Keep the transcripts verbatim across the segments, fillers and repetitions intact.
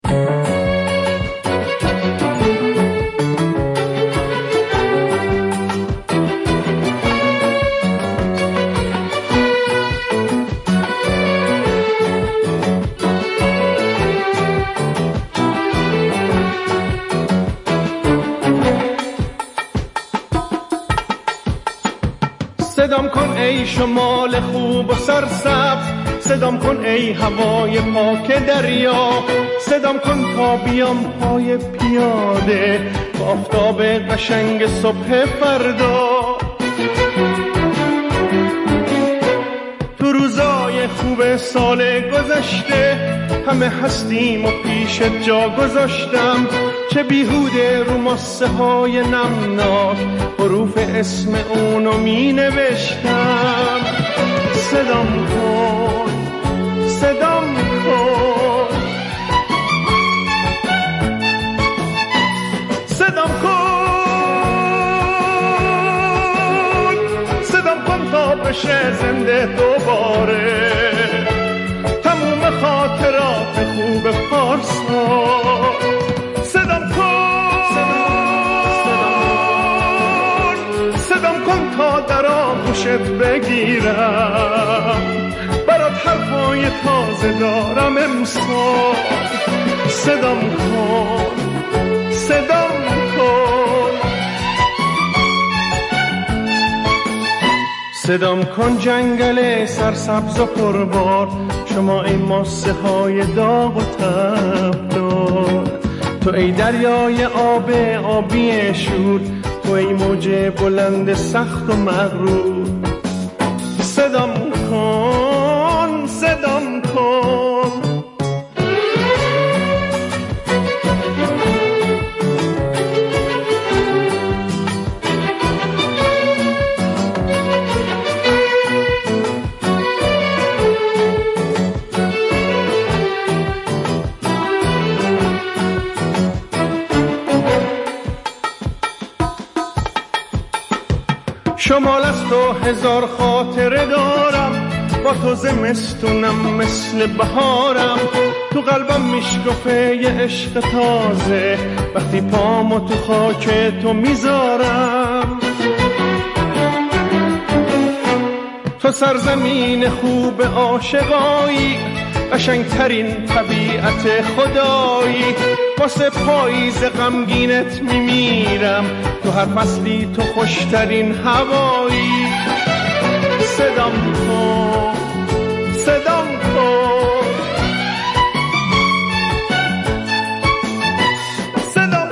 صدام کن ای شمال خوب و سرسبز، صدام کن ای هوای پاک دریا، صدام کن تا بیام پای پیاده با آفتاب قشنگ صبح فردا. تو روزای خوب سال گذشته همه هستیم و پیش جا گذاشتم، چه بیهوده رو ماسه های نمناک حروف اسم اونو می نوشتم. صدام کن صدام کن صدام کن صدام کن تا بشه زنده دوباره تموم خاطرات خوب پارسا. صدام کن صدام کن تا در آغوشت بگیرم، برات حرفای تازه دارم امسال. صدام کن صدام کن صدام کن جنگل سرسبز و پربار، شما ای ماسه های داغ و تبدار، تو ای دریای آب آبی شور، تو ای موج بلند سخت و مغرور. صدام کن صدام کن شمال از تو هزار خاطره دارم، با تو زمستونم مثل بهارم، تو قلبم میشکفه یه عشق تازه وقتی پامو تو خاک تو میذارم. تو سرزمین خوب عاشقایی، قشنگترین طبیعت خدایی، واسه پاییز غمگینت میمیرم، تو هر فصلی تو خوشترین هوایی. صدام کن صدام کن صدام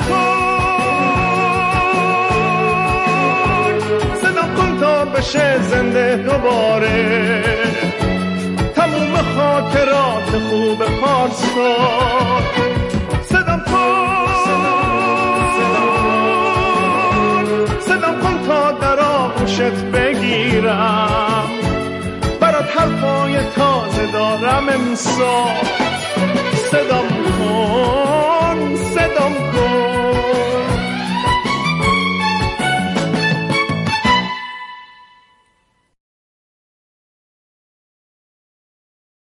کن صدام کن تا بشه زنده دوباره تموم خاطرات خوب پارسا. صدام کن صدام کن تا در آغوشت بگیرم، برات حرفای تازه دارم امسال.